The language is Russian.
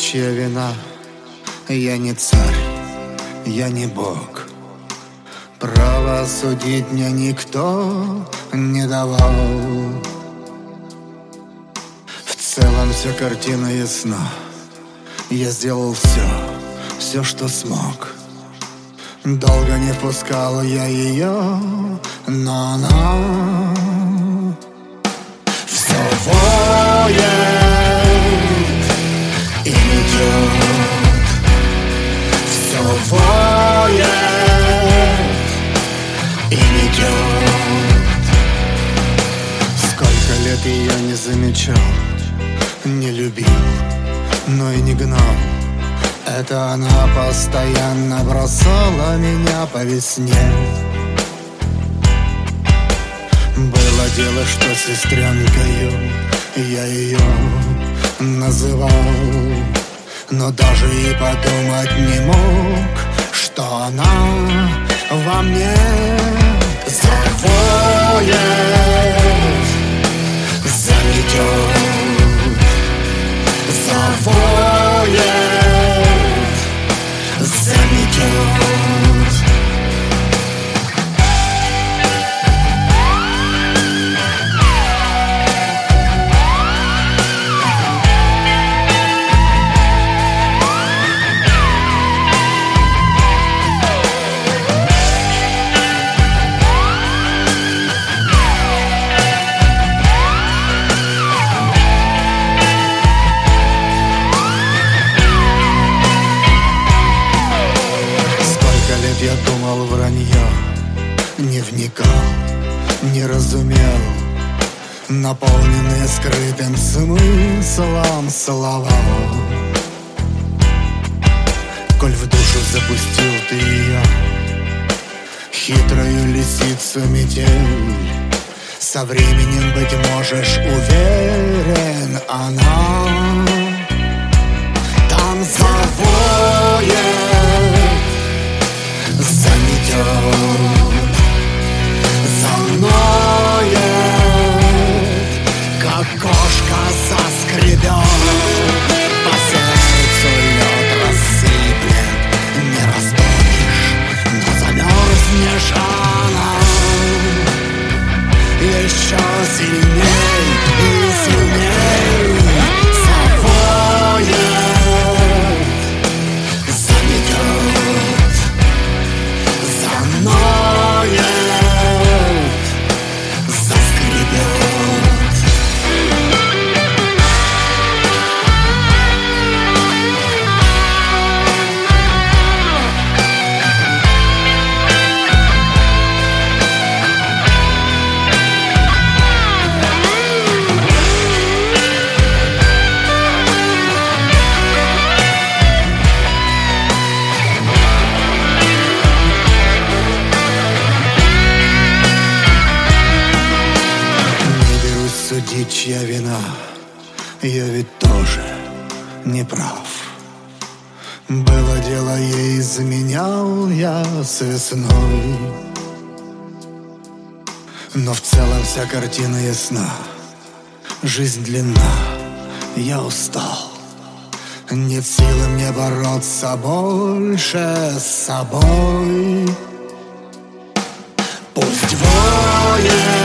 чья вина. Я не царь, я не бог. Право судить мне никто не давал. В целом вся картина ясна. Я сделал все, что смог. Долго не впускал я ее, но она все воет и идет. Все воет и идет. Сколько лет ее не замечал, не любил, но и не гнал. Это она постоянно бросала меня по весне. Было дело, что сестренкою я ее называл, но даже и подумать не мог, что она во мне завоет, заметет, завоет, заметет. Я думал вранье, не вникал, не разумел наполненные скрытым смыслом слова. Коль в душу запустил ты ее, хитрую лисицу метель, со временем, быть можешь уверен, она там завоет, заметет, заноет, как кошка заскребет, по сердцу лед рассыплет, не растопишь, но замерзнешь она еще сильней и сильней завоет, заметет, заноет, заскребет. Судить, чья вина, я ведь тоже не прав. Было дело, ей изменял я с весной, но в целом вся картина ясна. Жизнь длинна, я устал, нет силы мне бороться больше с собой. Пусть воет